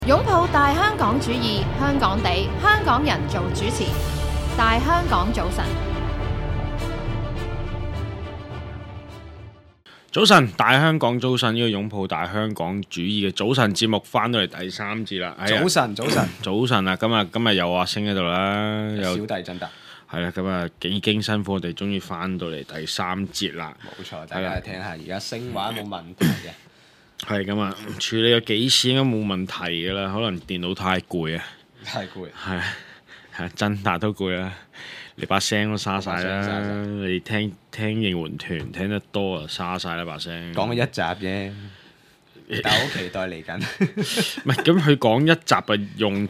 擁抱大香港主義，香港地，香港人做主持。大香港早晨， 早晨，大香港早晨，呢個擁抱大香港主義嘅早晨節目翻到嚟第三節啦。 早晨， 早晨啊！今日有阿星喺度啦，有小弟真得， 係啦。咁啊，幾經辛苦，我哋終於翻到嚟第三節啦。 冇錯，大家聽下，而家聲畫冇問題嘅。 係咁啊，處理咗幾次應該冇問題噶啦，可能電腦太攰啊。 太攰。 係真達都攰啦，你把聲都沙晒啦。你聽應援團聽得多啊，沙晒啦把聲。 講咗一集啫，但係好期待嚟緊。 唔係咁，佢講一集啊用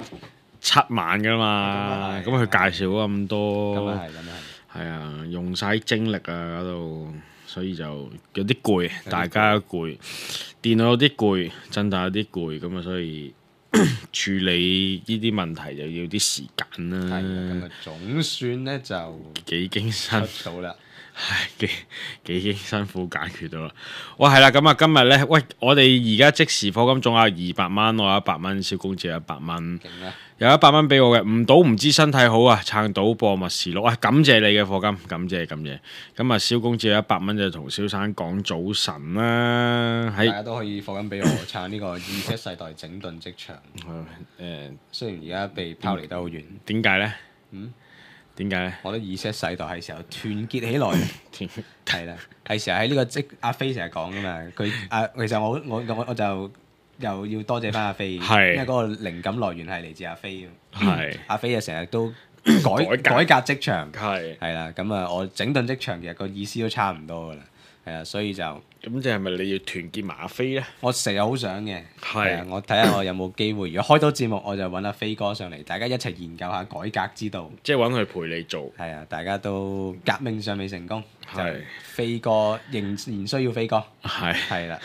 7萬噶嘛，咁佢介紹咗咁多， 咁啊係， 係啊，用晒精力啊嗰度，所以就有啲攰，大家都攰，電腦有啲攰，真達有啲攰，咁啊，所以處理呢啲問題就要啲時間啦。 咁啊總算咧就幾經辛到啦。 係幾經辛苦解決到啦。哇，係啦，咁啊，今日咧，喂，我哋而家即時課金仲有200蚊，我有100蚊，小公子有100蚊，有100蚊俾我嘅，唔賭唔知身體好啊，撐賭播密事錄啊，感謝你嘅課金，感謝。咁啊，小公子有100蚊就同蕭生講早晨啦， 大家都可以課金俾我撐呢個Z世代整頓職場。雖然而家被拋離得好遠， 點解咧？點解咧？ 我覺得Z世代係時候團結起來。係啦，係時候喺呢個阿飛成日講噶嘛，其實我就又要多謝翻阿飛，因為嗰個靈感來源係嚟自阿飛。阿飛就成日都改革職場，係啦，咁啊，我整頓職場其實個意思都差唔多噶啦，係啊，所以就咁即係咪你要團結埋阿飛咧？ 我成日好想嘅，我睇下我有冇機會。如果開到節目，我就揾阿飛哥上嚟，大家一齊研究下改革之道。 即係揾佢陪你做。 係啊，大家都革命尚未成功，就係飛哥仍然需要飛哥。係啦，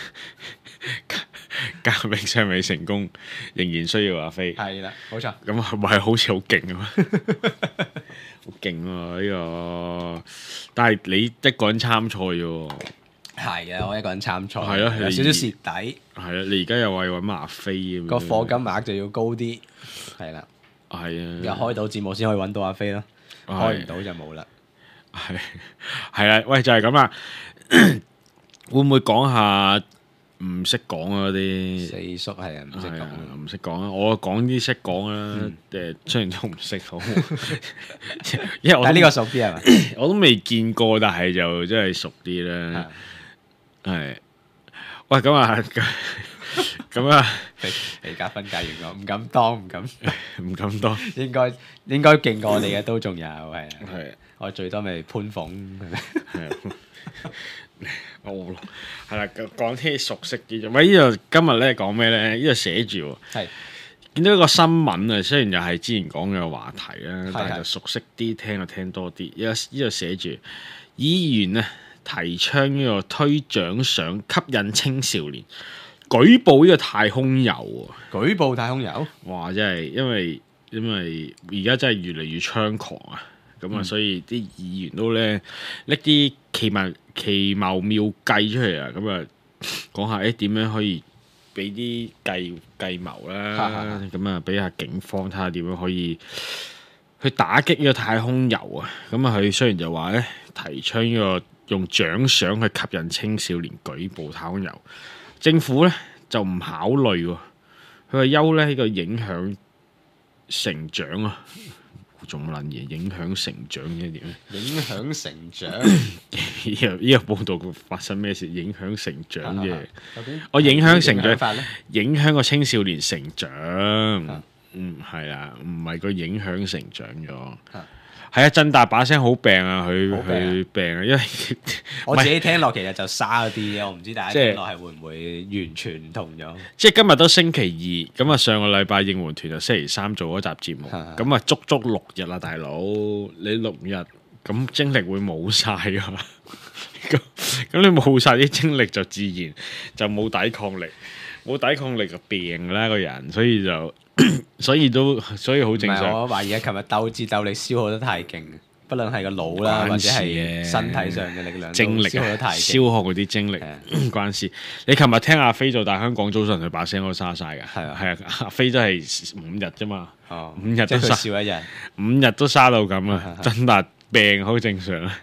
革命尚未成功，仍然需要阿飛。 係啦，冇錯。 咁係咪好似好勁啊？好勁喎呢個！但係你一個人參賽喎。 係啊，我一個人參賽， 係啊， 有少少蝕底。 係啊，你而家又話要揾阿飛咁， 個課金額就要高啲。係啦， 係啊， 又開到節目先可以揾到阿飛咯，開唔到就冇啦。 係啊，喂，就係咁啦。會唔會講下唔識講嗰啲？ 四叔係啊，唔識講， 唔識講啊！我講啲識講啦。雖然都唔識好，因為我呢個熟啲係咪？ 我都未見過，但係就真係熟啲啦。係，喂，咁啊， 而家分界完我唔敢當，唔敢當，應該勁過我哋嘅都仲有係啊。我最多咪潘鳳係啦，講啲熟悉啲。喂，呢度今日咧講咩咧？呢度寫住見到一個新聞啊，雖然又係之前講嘅話題啦，但係就熟悉啲，聽就聽多啲。呢度寫住議員啊提倡呢個推獎賞吸引青少年舉報呢個太空遊喎。 舉報太空遊， 哇！真係因為而家真係越嚟越猖狂啊！咁啊，所以啲議員都咧拎啲奇謀妙計出嚟啊！咁啊，講下點樣可以俾啲計謀啦，咁啊，俾下警方睇下點樣可以去打擊呢個太空遊啊！咁啊，佢雖然就話咧提倡呢個用獎賞去吸引青少年舉報太空遊，政府咧就唔考慮喎，佢話憂咧呢個影響成長啊！仲乜撚嘢影響成長嘅點咧？ 影響成長呢個報道發生咩事？影響成長嘅，我影響成長，影響個青少年成長。係啦，唔係個影響成長咗。係啊，振達把聲好病啊，佢病啊，因為我自己聽落其實就沙咗啲嘅，我唔知大家聽落係會唔會完全唔同咗。 即係今日都星期二，咁啊上個禮拜應援團就星期三做嗰集節目，咁啊足足6日啦，大佬你6日咁精力會冇晒㗎，咁你冇晒啲精力就自然就冇抵抗力，冇抵抗力就病啦個人，所以好正常。 我懷疑琴日鬥智鬥力消耗得太勁， 不論係個腦啦，或者係身體上嘅力量、 精力消耗得太消耗嗰啲精力關事。你琴日聽阿飛做大香港早晨，佢把聲都沙晒㗎。係啊，阿飛真係5日啫嘛。5日都少一日 ，5日都沙到咁啊！真係病好正常啊。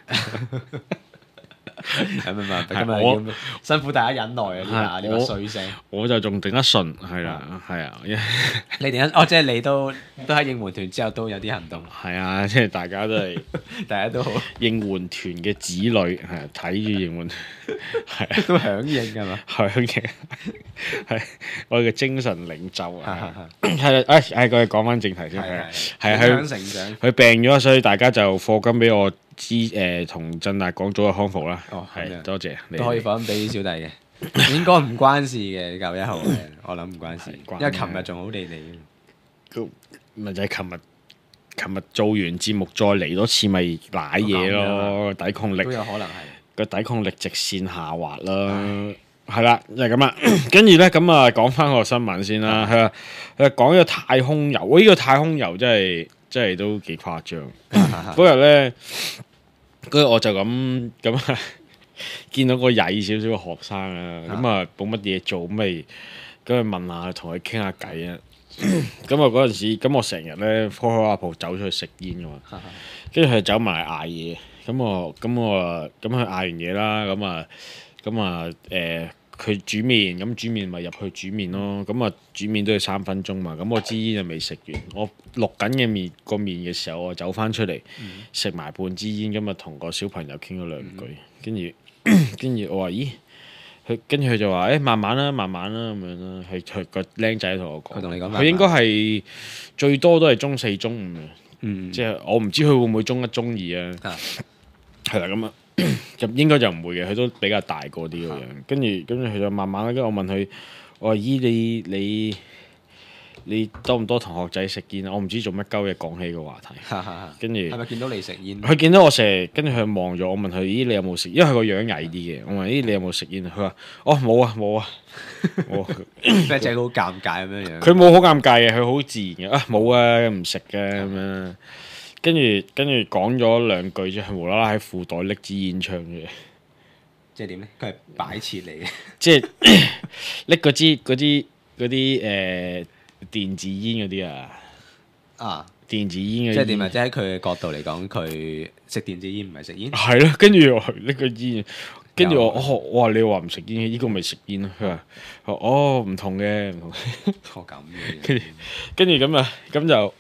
係咪今日辛苦大家忍耐啊！呢個衰聲，我就仲頂得順，係啦，係啊。 你頂得即係你都喺應援團之後都有啲行動。 係啊，即係大家都係， 大家都好應援團嘅子女係睇住應援團，係都響應㗎嘛？ 響應係我哋嘅精神領袖啊！係啦，佢講翻正題先，係佢成長， 佢病咗，所以大家就課金俾我。同振達講早日康復啦，係多謝你都可以放俾小弟嘅，應該唔關事嘅9月1號，我諗唔關事，因為琴日仲好地地， 咪就係琴日做完節目再嚟多次咪瀨嘢咯，抵抗力都有可能係個抵抗力直線下滑啦，係啦就係咁啦，跟住咧咁啊講翻個新聞先啦，佢講呢個太空遊，呢個太空遊真係都幾誇張。嗰日咧，我就咁見到個曳少少嘅學生啊，咁啊冇乜嘢做，咁咪問下同佢傾下偈啊。咁啊嗰陣時，咁我成日咧開阿鋪走出去食煙㗎嘛，跟住佢走埋嚟嗌嘢，咁佢嗌完嘢啦，咁啊佢煮麵，咁煮麵咪入去煮麵咯。咁啊煮麵都要3分鐘嘛。咁我支煙就未食完，我錄緊嘅麵嘅時候，我走翻出嚟食埋半支煙，咁啊同個小朋友傾咗2句，跟住我話咦，跟住佢就話慢慢啦咁樣啦。佢個僆仔同我講，佢應該係最多都係中4、中5嘅，即係我唔知佢會唔會中1、中2啊。係啦，咁啊。就應該就唔會嘅，佢都比較大個啲個樣。跟住佢就慢慢啦。跟住我問佢，我話咦你多唔多同學仔食煙啊？我唔知做乜鳩嘢講起個話題。跟住係咪見到你食煙？ 佢見到我成日，跟住佢望咗我，問佢咦你有冇食？因為佢個樣矮啲嘅。我問咦你有冇食煙啊？佢話哦冇啊。 即係好尷尬咁樣。 佢冇好尷尬嘅，佢好自然嘅。冇啊，唔食嘅咁樣。跟住講咗2句之後，無啦啦喺褲袋拎支煙槍出嚟。 即係點咧？佢係擺設嚟嘅。 即係拎嗰啲電子煙嗰啲啊。啊！電子煙嘅。 即係點啊？即係喺佢嘅角度嚟講，佢食電子煙唔係食煙。 係咯，跟住我拎個煙，跟住我話你話唔食煙，呢個咪食煙咯。佢話哦唔同嘅，唔同。 我咁嘅。 跟住咁就。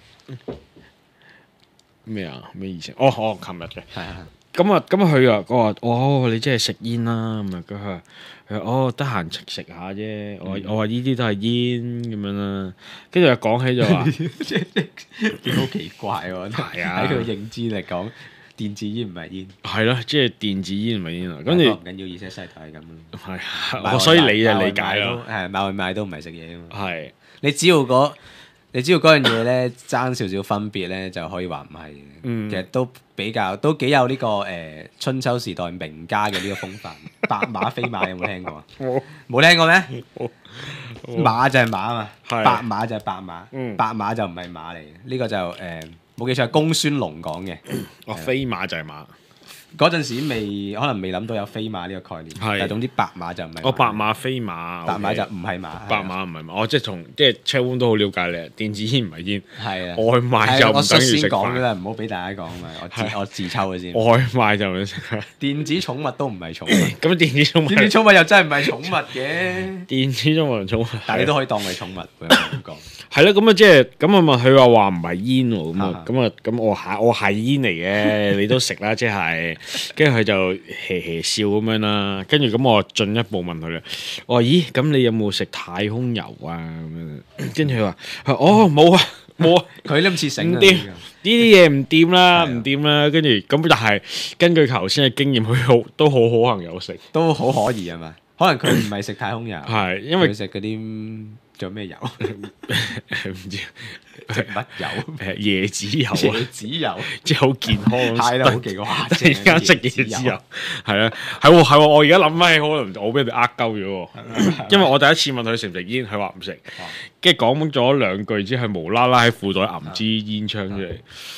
咩啊？咩意思？琴日嘅。咁佢話我話你真係食煙啦咁啊！佢話得閒食下啫。我話呢啲都係煙咁樣啦。跟住又講起就話， 好奇怪喎！ 係啊， 喺佢嘅認知嚟講，電子煙唔係煙。 係咯，即係電子煙唔係煙啊。跟住唔緊要，而且世代係咁咯。 所以你就理解咯。 係買外賣都唔係食嘢啊嘛。 係。 你只要嗰樣嘢咧爭少少分別咧，就可以話唔係。其實都幾有呢個春秋時代名家嘅呢個風範。白馬非馬有冇聽過啊？冇聽過咩？馬就係馬啊嘛，白馬就係白馬，白馬就唔係馬嚟嘅。呢個就冇記錯係公孫龍講嘅。 飛馬就係馬。 嗰陣時可能未諗到有飛馬呢個概念，但係總之白馬就唔係。 白馬飛馬， 白馬就唔係馬。 白馬唔係馬，即係車溫都好了解你。電子煙唔係煙， 係啊， 外賣就唔等於食飯。 我先講㗎啦，唔好俾大家講啊嘛，我自抽嘅先。 外賣就唔食。 電子寵物都唔係寵物。 咁電子寵物又真係唔係寵物嘅。 電子寵物同寵物， 但係你都可以當為寵物咁講。 係咯，咁啊即係咁啊嘛，佢話唔係煙喎，咁我係煙嚟嘅，你都食啦，即係。跟住佢就嘻笑咁樣啦，跟住咁我進一步問佢啦，我話咦，咁你有冇食太空遊啊？咁樣，跟住佢話冇啊， 佢都唔似醒唔掂，呢啲嘢唔掂啦，唔掂啦。跟住咁，但係根據頭先嘅經驗，佢都好可能有食， 都好可疑係嘛？可能佢唔係食太空遊， 係因為佢食嗰啲仲有咩油？ 唔知。 植物油、 椰子油啊， 椰子油即係好健康。 係啦，好奇怪， 突然間食椰子油，係啊，係喎，我而家諗翻起，可能我俾人哋呃鳩咗喎。因為我第一次問佢食唔食煙，佢話唔食，跟住講咗2句之後，無啦啦喺褲袋揞支煙槍出嚟。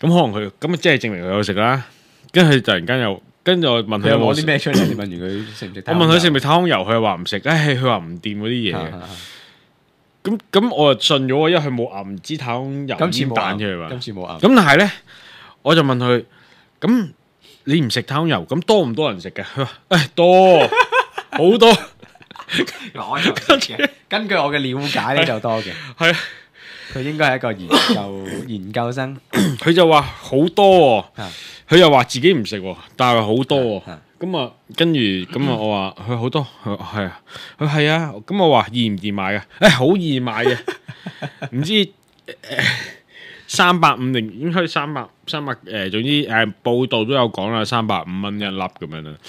可能佢咁即係證明佢有食啦。跟住佢突然間又跟住我問佢有冇攞啲咩出嚟？你問完佢食唔食？ 我問佢食唔食太空油，佢又話唔食。佢話唔掂嗰啲嘢。咁我就信咗，因為佢冇揞唔知太空油煎蛋出嚟嘛。 今次冇揞。 咁但係咧，我就問佢：咁你唔食太空油，咁多唔多人食嘅？佢話：多好多。 根據我嘅了解咧，就多嘅。 係啊， 佢應該係一個研究生。 佢就話好多喎，佢又話自己唔食喎，但係好多喎。咁啊，跟住咁啊，我話佢好多，佢係啊，佢係啊。咁我話易唔易買啊？好易買嘅，唔知350定應該300總之報道都有講啦，350蚊一粒咁樣啦。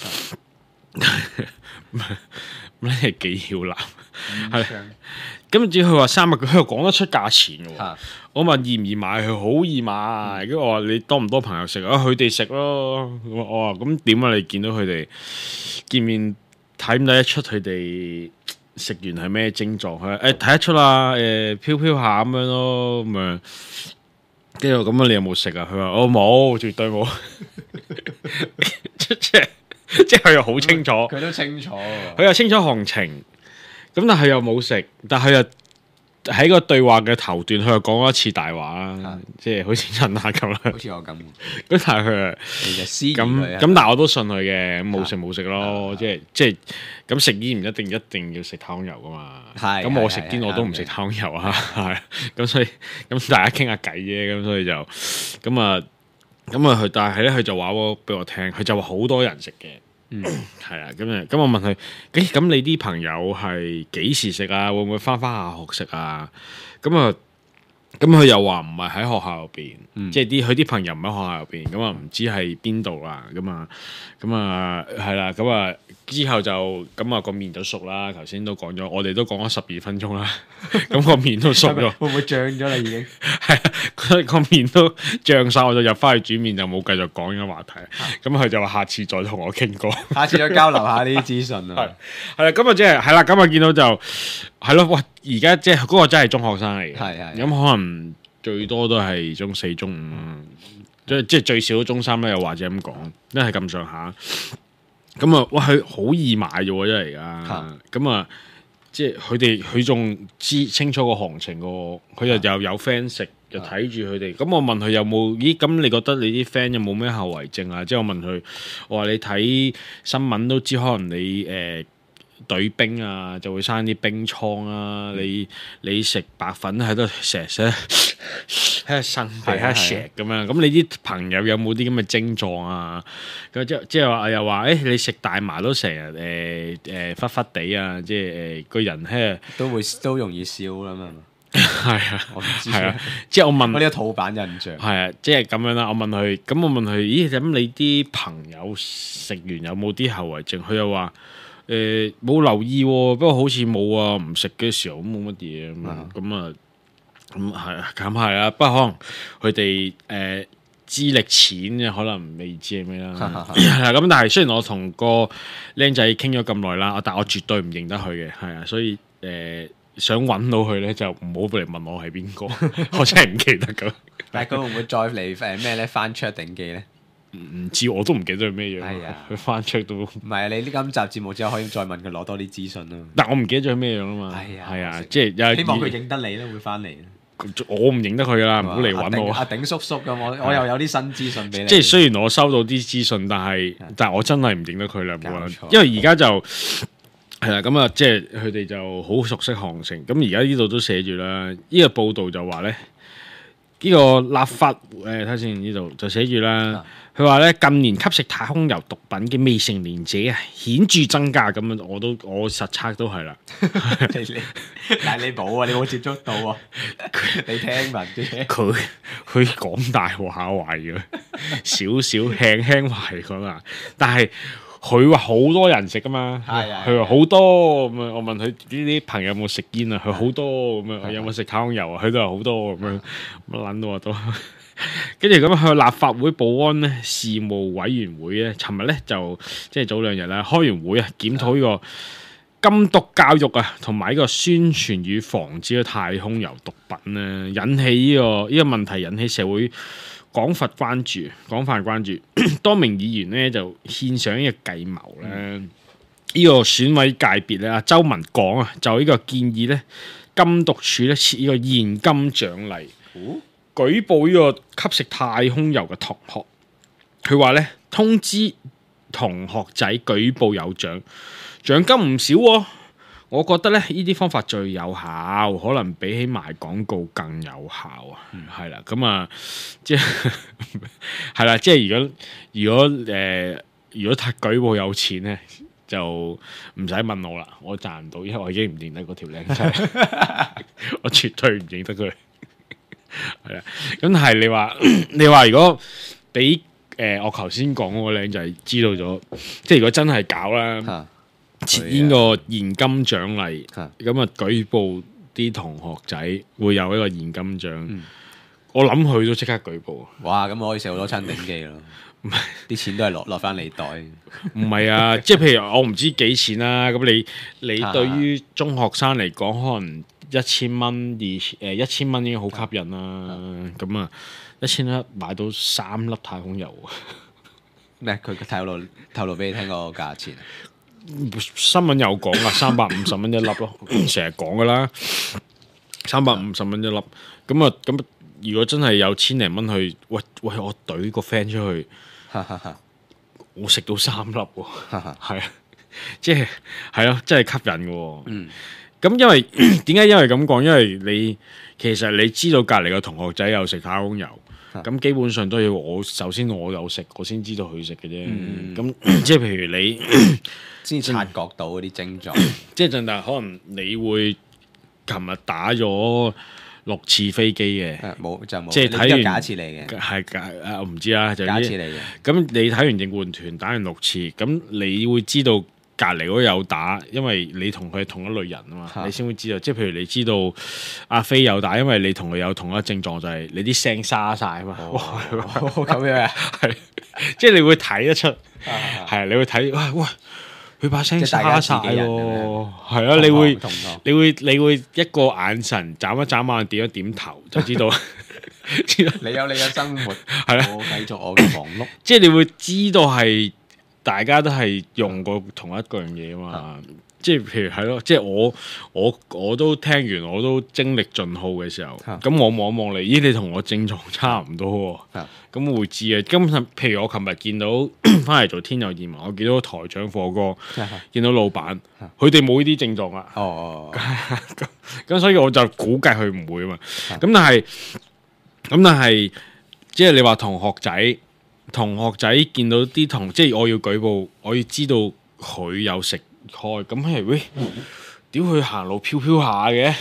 咁係幾要男係，咁至於佢話300，佢又講得出價錢喎。我問易唔易買，佢好易買。跟住我話你多唔多朋友食啊？佢哋食咯。我話咁點啊？你見到佢哋見面睇唔睇得出佢哋食完係咩症狀？佢睇得出啦，飄飄下咁樣咯，咁樣。跟住咁你有冇食啊？佢話我冇，絕對冇。即係佢又好清楚， 佢都清楚， 佢又清楚行情，咁但係又冇食，但係又喺個對話嘅頭段，佢又講咗一次大話啦，即係好似陳亞咁啦， 好似我咁。咁但係佢咁，但係我都信佢嘅，冇食冇食咯，即係咁食煙唔一定要食太空油噶嘛，咁我食煙我都唔食太空油啊，係咁所以咁大家傾下偈啫，咁所以就咁啊佢，但係咧佢就話俾我聽，佢就話好多人食嘅。係啊，咁我問佢，咁你啲朋友係幾時食啊？會唔會翻下學食啊？咁佢又話唔係喺學校入邊，即係佢啲朋友唔喺學校入邊，咁啊唔知係邊度啦，咁啊係啦，咁啊之後就咁啊個面就熟啦。頭先都講咗，我哋都講咗12分鐘啦，咁個面都熟咗， 會唔會漲咗啦？已經係啊，個面都漲晒，我就入翻去煮麵就冇繼續講呢個話題。咁佢就話下次再同我傾過， 下次再交流下呢啲資訊啊。 係啦，咁啊即係係啦，咁啊見到就係咯，哇！而家即係嗰個真係中學生嚟嘅， 係咁可能最多都係中4、中5，即係最少都中3咧，又或者咁講，因為係咁上下。咁啊，哇！佢好易買啫喎，真係而家。咁啊，即係佢仲知清楚個行情喎，佢又有 friend 食，又睇住佢哋。咁我問佢有冇？咦？咁你覺得你啲 friend 有冇咩後遺症啊？即係我問佢，我話你睇新聞都知，可能你對冰啊，就會生啲冰瘡啊！你食白粉喺度成日喺度生皮喺度石咁樣，咁你啲朋友有冇啲咁嘅症狀啊？咁即係話又話你食大麻都成日忽忽地啊！即係個人喺度都容易笑啦嘛。 係啊， 我唔知係啊，即係我問我呢個土版印象係啊，即係咁樣啦。我問佢，咦？咁你啲朋友食完有冇啲後遺症？佢又話。冇留意喎，不過好似冇啊，唔食嘅時候都冇乜嘢咁係啊，咁係啊，不過可能佢哋資歷淺嘅，可能未知係咩啦。咁但係雖然我同個僆仔傾咗咁耐啦，但我絕對唔認得佢嘅，係啊，所以想揾到佢咧就唔好嚟問我係邊個，我真係唔記得咁。 但係佢會唔會再嚟咩咧？翻出定記咧？ 唔知，我都唔記得佢咩樣。係啊，佢翻出都唔係你呢今集節目之後可以再問佢攞多啲資訊咯。 但我唔記得咗佢咩樣啊嘛。係啊，即係希望佢認得你咧，會翻嚟。 我唔認得佢噶啦，唔好嚟揾我。 阿頂叔叔咁，我又有啲新資訊俾你。 即係雖然我收到啲資訊，但係我真係唔認得佢啦。因為而家就係啦，咁啊，即係佢哋就好熟悉行情。咁而家呢度都寫住啦，呢個報道就話咧，呢個立法睇下先，呢度就寫住啦。佢話咧，近年吸食太空油毒品嘅未成年者啊，顯著增加咁樣，我實測都係啦。 但係你冇啊，你冇接觸到啊，你聽聞啫。 佢講大話懷嘅，少輕懷講啊，但係佢話好多人食噶嘛，佢話好多咁啊。我問佢呢啲朋友有冇食煙啊？佢好多咁樣，有冇食太空油啊？佢都話好多咁樣，乜撚到啊都。跟住咁去立法會保安咧事務委員會咧，尋日咧就即係早2日啦，開完會啊，檢討呢個禁毒教育啊，同埋呢個宣傳與防止嘅太空油毒品咧，引起呢個問題，引起社會廣泛關注，多名議員呢就獻上呢個計謀咧。呢個選委界別咧，阿周文港啊，就呢個建議咧，禁毒處咧設呢個現金獎勵，舉報呢個吸食太空油嘅同學。佢話咧，通知同學仔舉報有獎，獎金唔少喎。我覺得咧，呢啲方法最有效，可能比起賣廣告更有效啊。係啦，咁啊，即係係啦，即係如果舉報有錢咧。就唔使問我啦，我賺唔到，因為我已經唔認得嗰條靚仔，我絕對唔認得佢。係啊，咁係你話如果俾我頭先講嗰個靚仔知道咗，即係如果真係搞啦，設呢個現金獎勵，咁啊舉報啲同學仔會有一個現金獎，我諗佢都即刻舉報。 哇！咁我可以食好多餐頂記咯。啲錢都係落翻你袋， 唔係啊！即係譬如我唔知幾錢啦，咁你對於中學生嚟講，可能1000蚊1000蚊已經好吸引啦。咁啊，1000蚊買到3粒太空油。 咩？佢透露俾你聽個價錢？ 新聞有講啊，350蚊一粒咯，成日講噶啦，350蚊一粒。咁如果真係有千零蚊去，喂，我懟個 friend 出去。我食到3粒喎，係啊，即係咯，真係吸引嘅喎。咁因為點解因為咁講？因為其實你知道隔離個同學仔有食太空油，咁基本上都要首先我有食，我先知道佢食嘅啫。咁即係譬如你先察覺到嗰啲症狀， 即係但係可能你會琴日打咗6次飛機嘅， 冇就冇， 即係睇完假設嚟嘅， 係我唔知啦，就假設嚟嘅。 咁你睇完應援團打完6次，咁你會知道隔離嗰個有打，因為你同佢係同一類人啊嘛，你先會知道。即係譬如你知道阿飛有打，因為你同佢有同一症狀，就係你啲聲沙晒啊嘛。 咁樣啊， 係，即係你會睇得出，係你會睇，喂。佢把聲沙晒喎，係啊！你會一個眼神眨一眨眼，點一點頭就知道。 你有你嘅生活， 係啦， 我繼續我嘅忙碌。 即係你會知道係大家都係用過同一樣嘢啊嘛。即係譬如係咯，即係我都聽完，我都精力盡耗嘅時候，咁我望一望你，咦？你同我症狀差唔多喎，咁我會知啊。譬如我琴日見到翻嚟做天佑移民，我見到台長火哥，見到老闆，佢哋冇呢啲症狀啊。咁所以我就估計佢唔會啊嘛。咁但係，即係你話同學仔見到啲即係我要舉報，我要知道佢有食。開咁係喂，屌佢行路飄飄下嘅，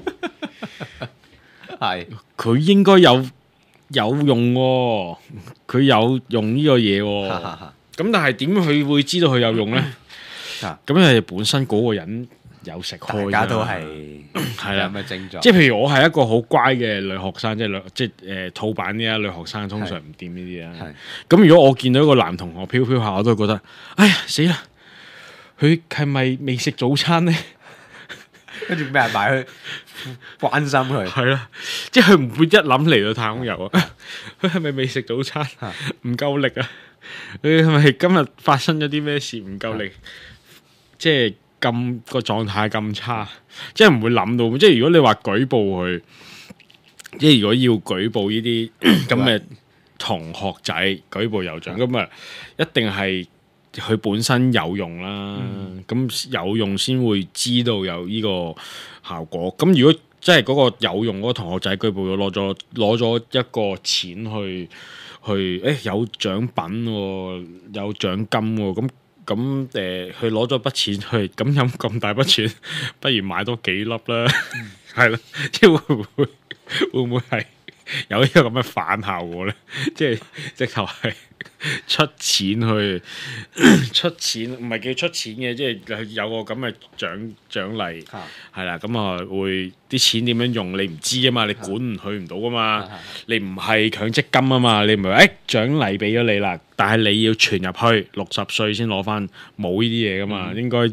係佢應該有用喎，佢有用呢個嘢喎，咁但係點佢會知道佢有用咧？咁係本身嗰個人有食開， 大家都係啦，咁嘅症狀。 即係譬如我係一個好乖嘅女學生，即係套版呢啲女學生通常唔掂呢啲啊。咁如果我見到一個男同學飄飄下，我都會覺得，哎呀死啦！佢係咪未食早餐咧？ 跟住咩埋去關心佢？ 係啦，即係佢唔會一諗嚟到太空遊啊！佢係咪未食早餐？唔夠力啊！佢係咪今日發生咗啲咩事唔夠力？即係咁個狀態咁差，即係唔會諗到。即係如果你話舉報佢，即係如果要舉報呢啲咁嘅同學仔舉報有獎，咁啊一定係。佢本身有用啦，咁有用先會知道有呢個效果。咁如果真係嗰個有用嗰個同學仔舉報咗，攞咗一個錢去，有獎品喎，有獎金喎，咁佢攞咗筆錢去，咁有咁大筆錢，不如買多幾粒啦，係啦，即係會唔會係有呢個咁嘅反效果咧？即係直頭係。出錢去出錢，唔係叫出錢嘅，即係有個咁嘅獎勵，係啦，咁啊會啲錢點樣用你唔知啊嘛，你管唔去唔到噶嘛，你唔係強積金啊嘛，你唔係獎勵俾咗你啦，但係你要存入去60歲先攞翻，冇呢啲嘢噶嘛，應該就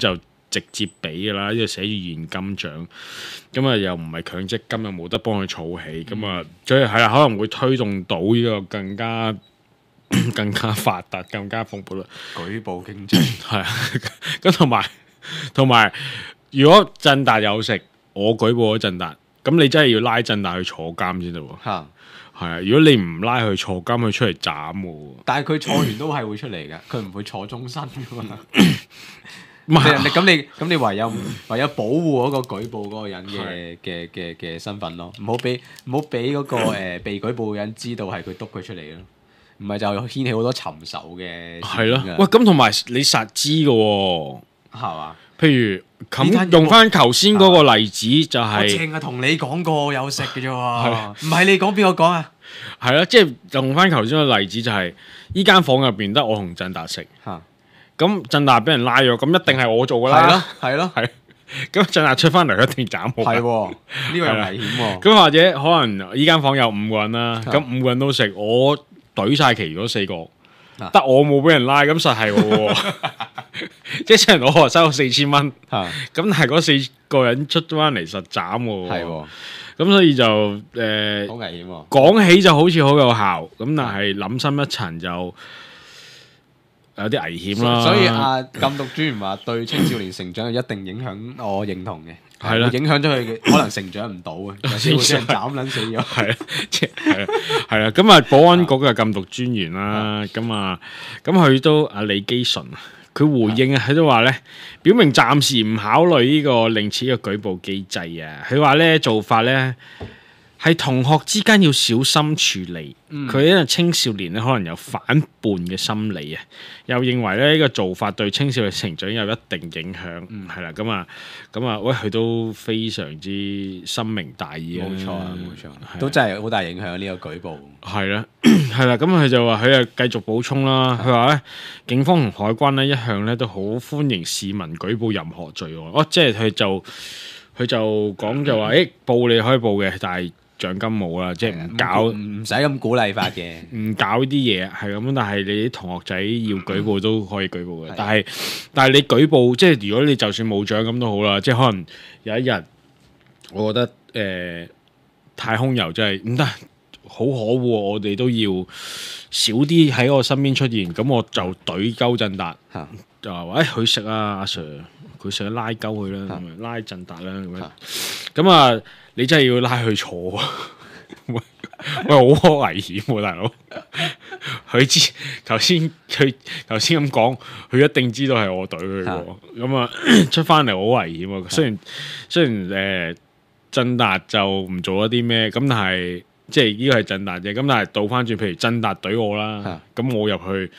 直接俾㗎啦，呢度寫住現金獎，咁啊又唔係強積金，又冇得幫佢儲起，咁啊所以係啦，可能會推動到呢個更加發達、更加蓬勃啦。 舉報經濟係啊，咁同埋，如果振達有食，我舉報咗振達，咁你真係要拉振達去坐監先得喎。 嚇係啊，如果你唔拉佢坐監，佢出嚟斬喎。 但係佢坐完都係會出嚟㗎，佢唔會坐終身㗎嘛。 唔係咁你唯有保護嗰個舉報嗰個人嘅身份咯，唔好俾嗰個被舉報嘅人知道係佢督佢出嚟咯，唔係就掀起好多尋仇嘅。 係咯，喂，咁同埋你實知嘅喎， 係嘛？ 譬如用翻頭先嗰個例子就係， 我淨係同你講過有食嘅啫喎，唔係你講邊個講啊？ 係啦，即係用翻頭先個例子就係，依間房入邊得我同振達食。咁振達俾人拉咗，咁一定係我做噶啦。 係咯。 咁振達出翻嚟一定斬我。 係喎，呢個又危險喎。 咁或者可能依間房有5個人啦，咁5個人都食，我懟晒其餘嗰4個，得我冇俾人拉，咁實係我喎。即係雖然我收咗4000蚊，咁但係嗰4個人出翻嚟實斬我。 係喎。 咁所以就好危險喎。 講起就好似好有效，咁但係諗深一層就有啲危險啦。 所以禁毒專員話對青少年成長有一定影響，我認同嘅。 係啦， 影響咗佢嘅可能成長唔到啊，有機會俾人斬撚死咗。 係啦，咁啊，保安局嘅禁毒專員啦，咁佢都李基純，佢回應啊，佢都話咧，表明暫時唔考慮呢個另設嘅舉報機制啊。佢話咧做法咧係同學之間要小心處理，佢因為青少年咧可能有反叛嘅心理啊，又認為咧呢個做法對青少年成長有一定影響，係啦，咁啊，喂，佢都非常之深明大義啊， 冇錯，都真係好大影響呢個舉報。 係啦，咁佢就話佢啊繼續補充啦，佢話咧警方同海關咧一向咧都好歡迎市民舉報任何罪案，即係佢就講就話，報你可以報嘅，但係獎金冇啦，即係唔使咁鼓勵法嘅， 唔搞呢啲嘢係咁，但係你啲同學仔要舉報都可以舉報嘅，但係你舉報，即係如果你就算冇獎金都好啦，即係可能有一日，我覺得太空遊真係唔得，好可惡，我哋都要少啲喺我身邊出現，咁我就懟鳩振達，就話佢食啊，阿 Sir，佢食拉鳩佢啦，拉振達啦咁啊。你真係要拉佢坐啊！喂，好危險喎，大佬！佢知頭先咁講，佢一定知道係我隊佢喎。咁啊，出翻嚟好危險啊！雖然振達就唔做一啲咩，咁但係即係呢個係振達啫。咁但係倒翻轉，譬如振達隊我啦，咁我入去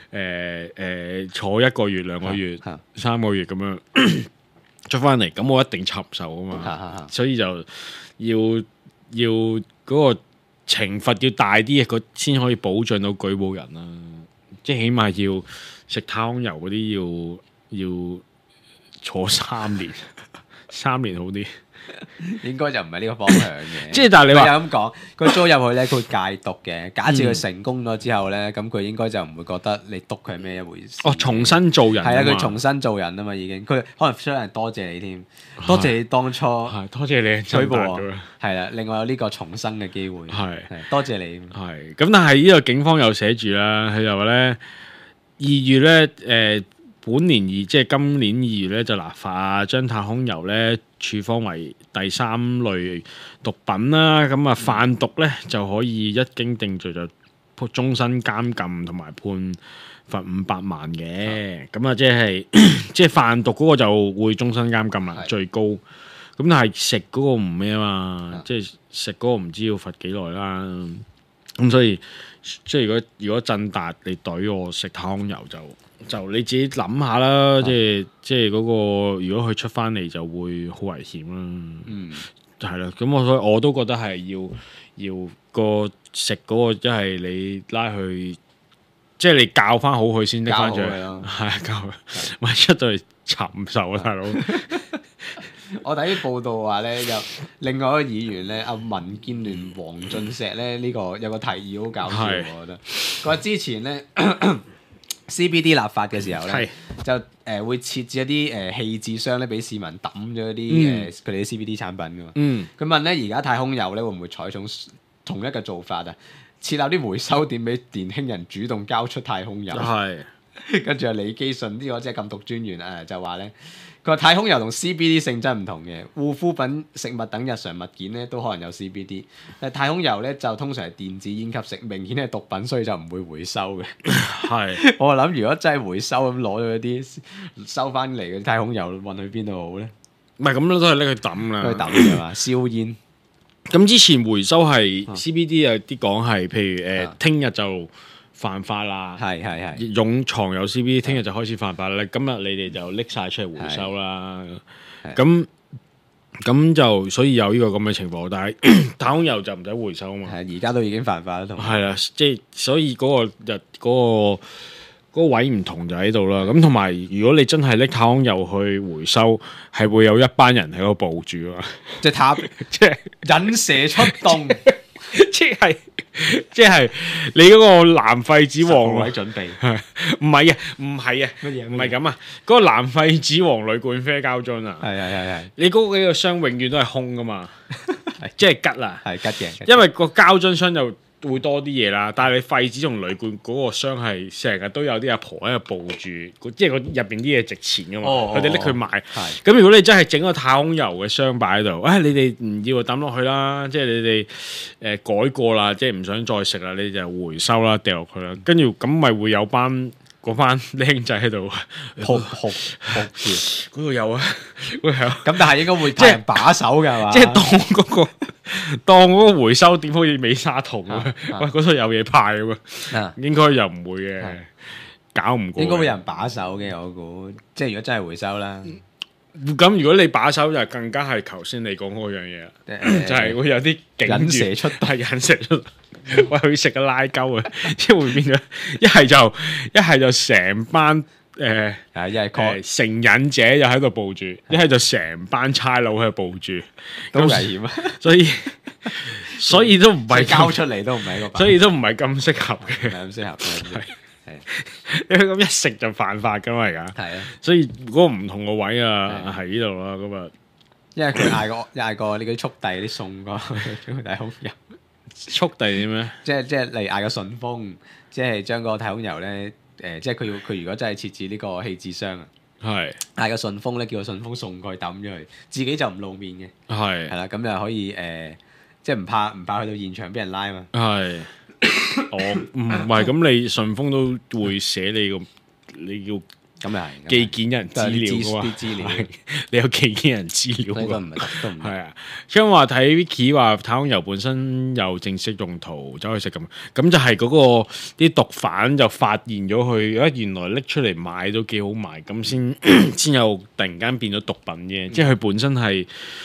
坐1個月、2個月、3個月咁樣。出翻嚟咁，我一定尋仇啊嘛，所以就要嗰個懲罰要大啲，佢先可以保障到舉報人啦。即係起碼要食太空遊嗰啲要坐3年，3年好啲。 應該就唔係呢個方向嘅。 即係但係你話咁講，佢租入去咧，佢會戒毒嘅。假設佢成功咗之後咧，咁佢應該就唔會覺得你督佢係咩一回事。 重新做人。係啊，佢重新做人啊嘛，已經。佢可能出嚟多謝你添，多謝你當初。 多謝你舉報我。 係啦，另外有呢個重生嘅機會。係多謝你。 係咁，但係呢個警方又寫住啦，佢就話咧2月咧本年即係今年2月咧就立法將太空遊咧處方為第3類毒品啦，咁啊販毒咧就可以一經定罪就終身監禁同埋判罰500萬嘅，咁啊即係販毒嗰個就會終身監禁啦，最高。咁但係食嗰個唔咩啊嘛，即係食嗰個唔知要罰幾耐啦。咁所以即係如果振達你懟我食太空遊就你自己諗下啦，即係嗰個如果佢出翻嚟就會好危險啦。係啦，咁所以我都覺得係要個食嗰個，即係你拉佢，即係你教翻好佢先拎翻出嚟，係教佢，咪出到嚟尋仇啊，大佬！ 我睇啲報道話咧，有另外一個議員咧，民建聯黃俊碩咧，呢個有個提議好搞笑，我覺得佢話之前咧。 CBD 立法嘅時候咧係， 就會設置一啲棄置箱咧，俾市民抌咗啲佢哋啲 CBD 產品噶嘛。佢問咧，而家太空遊咧會唔會採用同一個做法啊？設立啲回收點俾年輕人主動交出太空遊。 係。 跟住李基信呢個即係禁毒專員就話咧，佢話太空油同 CBD 性質唔同嘅，護膚品、食物等日常物件咧都可能有 CBD， 但係太空油咧就通常係電子煙吸食，明顯係毒品，所以就唔會回收嘅。 係， 我諗如果真係回收咁攞咗啲收翻嚟嘅太空油運去邊度好咧？ 唔係咁都係拎去抌啦。 都係抌㗎嘛，燒煙。 咁之前回收係 CBD 有啲講係，譬如聽日就犯法啦， 係用藏有 CBD， 聽日就開始犯法啦。今日你哋就拎晒出嚟回收啦。咁就所以有呢個咁嘅情況，但係太空油就唔使回收啊嘛。 係而家都已經犯法啦，同係啦，即係所以嗰個位唔同就喺度啦。咁同埋如果你真係拎太空油去回收，係會有一班人喺度抱住啊， 即係即係引蛇出洞。 即係你嗰個藍廢紙黃位準備， 唔係啊，唔係咁啊，嗰個藍廢紙黃鋁罐啡膠樽啊， 係， 你嗰幾個箱永遠都係空噶嘛，即係吉啦， 係吉嘅， 因為個膠樽箱就會多啲嘢啦，但係你廢紙同鋁罐嗰個箱係成日都有啲阿婆喺度抱住，即係入邊啲嘢值錢噶嘛，佢哋拎去賣。咁如果你真係整個太空油嘅箱擺喺度，你哋唔要就抌落去啦，即係你哋改過啦，即係唔想再食啦，你就回收啦，掉落去啦，跟住咁咪會有嗰班僆仔喺度撲住，嗰度有啊，嗰度有。咁但係應該會派人把守㗎係嘛？ 即係當嗰個回收點好似美沙酮啊，喂嗰度有嘢派喎，應該又唔會嘅，搞唔過。 應該會有人把守嘅，我估。即係如果真係回收啦。 咁如果你把守就更加係頭先你講嗰樣嘢，就係會有啲引蛇出洞， 引蛇出洞。喂，佢食個拉鳩啊，即係會變咗一係就成班一係成癮者又喺度抱住，一係就成班差佬喺度抱住， 都危險啊！ 所以都唔係交出嚟都唔係一個， 所以都唔係咁適合嘅， 唔係咁適合嘅。 因為咁一食就犯法噶嘛而家，所以嗰個唔同個位啊喺呢度啦，咁啊， 因為佢嗌過你嗰啲速遞啲送過去太空油， 速遞點咩？ 即係例如嗌個順豐，即係將個太空油咧，即係佢如果真係設置呢個棄置箱啊， 係嗌個順豐咧，叫個順豐送過去抌咗佢，自己就唔露面嘅， 係啦，咁就可以即係唔怕去到現場俾人拉嘛， 係。唔係咁，你順豐都會寫你要咁又係寄件人資料啲資料， 你有寄件人資料都唔係係啊。因為話睇 Vicky 話太空油本身有正式用途，走去食咁就係嗰個啲毒販就發現咗佢，原來拎出嚟賣都幾好賣，咁先有突然間變咗毒品嘅，即係佢本身係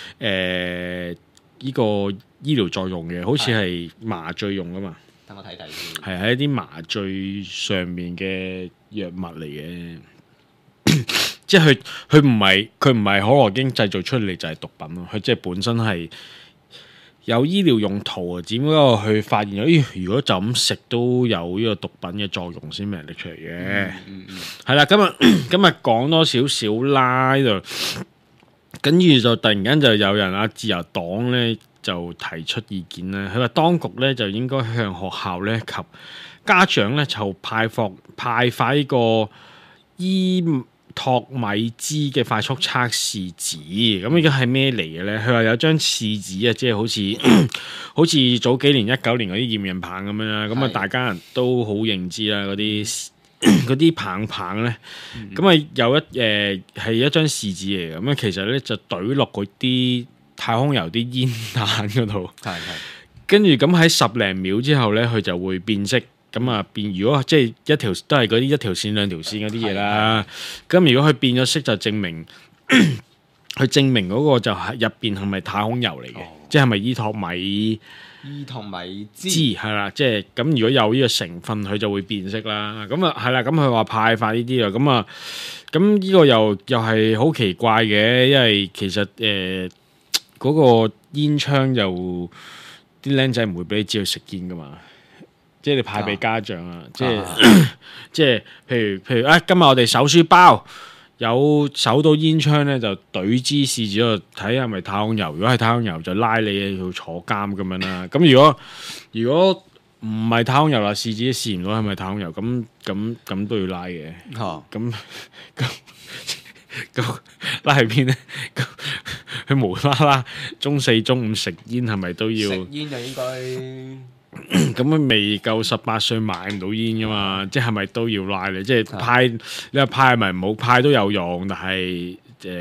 呢個醫療作用嘅，好似係麻醉用噶嘛。 等我睇睇先。 係喺一啲麻醉上面嘅藥物嚟嘅，即係佢唔係可樂經製造出嚟就係毒品咯，佢即係本身係有醫療用途啊，只不過佢發現咗，如果就咁食都有呢個毒品嘅作用先俾人拎出嚟嘅。係啦，今日講多少少啦呢度，跟住就突然間就有人自由黨咧。就提出意見咧，佢話當局咧就應該向學校咧及家長咧就派發呢個伊托米茲嘅快速測試紙。咁依家係咩嚟嘅咧？佢話有張試紙啊，即係好似早幾年19年嗰啲驗孕棒咁樣啦。咁大家人都好認知啦，嗰啲棒咧，咁有係一張試紙嚟嘅。咁其實咧就懟落嗰啲太空油啲煙彈嗰度，跟住咁喺10零秒之後咧，佢就會變色。咁變，如果即係一條都係嗰啲一條線兩條線嗰啲嘢啦。咁如果佢變咗色，就證明嗰個就係入邊係咪太空油嚟嘅，即係咪伊托米茲係啦。即係咁，如果有呢個成分，佢就會變色啦。咁係啦。咁佢話派發呢啲啊。咁呢個又係好奇怪嘅，因為其實嗰個煙槍又啲僆仔唔會俾你知佢食煙噶嘛， 即係你派俾家長啊，即係譬如啊，今日我哋搜書包有搜到煙槍咧，就懟支試紙度睇係咪太空油，如果係太空油就拉你去坐監咁樣啦。咁如果唔係太空油啦，試紙試唔到係咪太空油，咁都要拉嘅。咁拉去邊咧？佢無啦啦中四中五食煙係咪都要？ 食煙就應該咁樣未夠18歲買唔到煙噶嘛？即係咪都要拉你？即係派你話派咪唔好派都有用，但係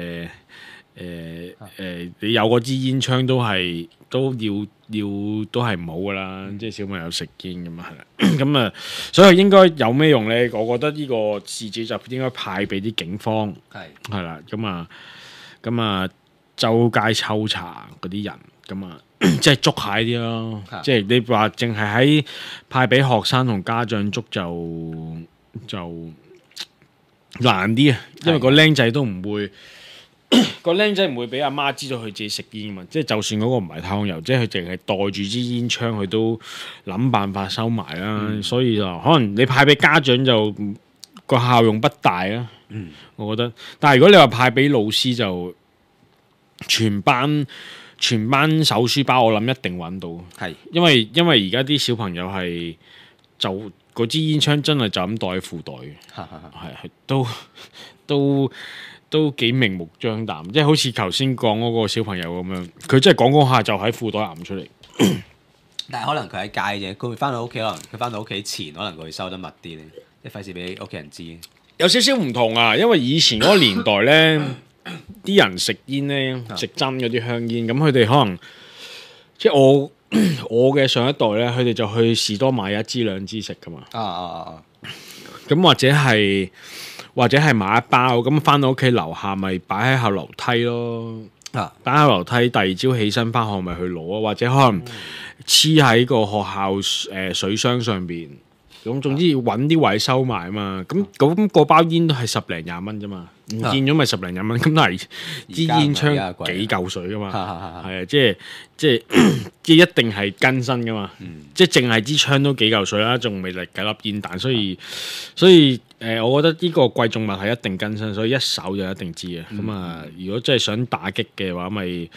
你有嗰支煙槍都係都係唔好噶啦。即係小朋友食煙咁啊，係啦。咁啊，所以應該有咩用咧？我覺得呢個試紙就應該派俾啲警方係啦。咁啊，周街抽查嗰啲人咁啊。即係捉下啲咯，即係你話淨係喺派俾學生同家長捉就難啲啊，因為個僆仔都唔會個僆仔唔會俾阿媽知道佢自己食煙嘛，即係就算嗰個唔係太空油，即係佢淨係袋住支煙槍，佢都諗辦法收埋啦。所以就可能你派俾家長就個效用不大啦。我覺得，但係如果你話派俾老師就全班搜書包，我諗一定揾到。係，因為而家啲小朋友係就嗰支煙槍真係就咁袋喺褲袋嘅，係都幾明目張膽，即係好似頭先講嗰個小朋友咁樣，佢真係講下就喺褲袋揞出嚟。 但係可能佢喺街啫，佢會翻到屋企，可能佢翻到屋企前，可能佢會收得密啲咧，即係費事俾屋企人知。 有少少唔同啊，因為以前嗰個年代咧。啲人食煙咧，食真嗰啲香煙，咁佢哋可能即係我嘅上一代咧，佢哋就去士多買一支兩支食噶嘛。咁或者係買一包，咁翻到屋企樓下咪擺喺後樓梯咯。擺喺後樓梯，第二朝起身翻學咪去攞啊，或者可能黐喺個學校水箱上邊。咁總之要揾啲位收埋啊嘛，咁個包煙都係10零20蚊啫嘛，唔見咗咪10零20蚊，咁但係支煙槍幾嚿水噶嘛，係啊，即係一定係更新噶嘛，即係淨係支槍都幾嚿水啦，仲未嚟計粒煙彈，所以我覺得呢個貴重物係一定更新，所以一手就一定知啊。咁啊，如果真係想打擊嘅話，咪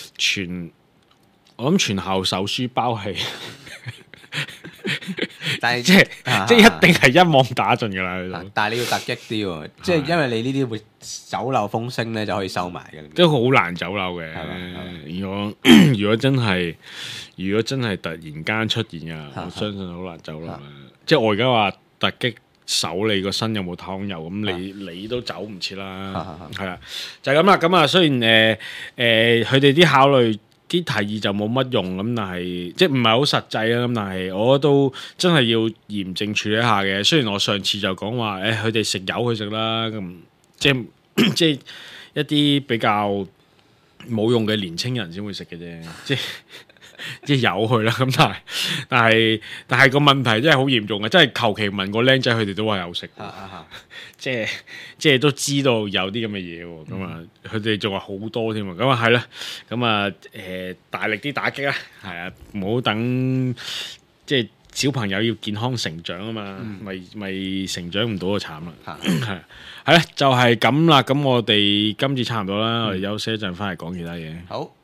我諗全校搜書包係。 但係即係一定係一網打盡㗎啦。 但係你要突擊啲喎，即係因為你呢啲會走漏風聲咧，就可以收埋嘅。 都好難走漏嘅。如果真係突然間出現啊，我相信好難走漏。即係我而家話突擊搜你個身有冇太空油，咁你都走唔切啦。係啦，就係咁啦。咁啊，雖然佢哋啲考慮。啲提議就冇乜用咁，但係即係唔係好實際啦。咁但係我都真係要嚴正處理一下嘅。雖然我上次就講話，佢哋食油去食啦，咁即係一啲比較冇用嘅年青人先會食嘅啫，即係有去啦。咁但係個問題真係好嚴重嘅，真係求其問個僆仔，佢哋都話有食。即係都知道有啲咁嘅嘢喎，咁啊佢哋仲話好多添啊，咁啊係啦，咁啊大力啲打擊啦，係啊，唔好等即係小朋友要健康成長啊嘛，咪成長唔到就慘啦，係啦，就係咁啦，咁我哋今次差唔多啦，我哋休息一陣翻嚟講其他嘢。好。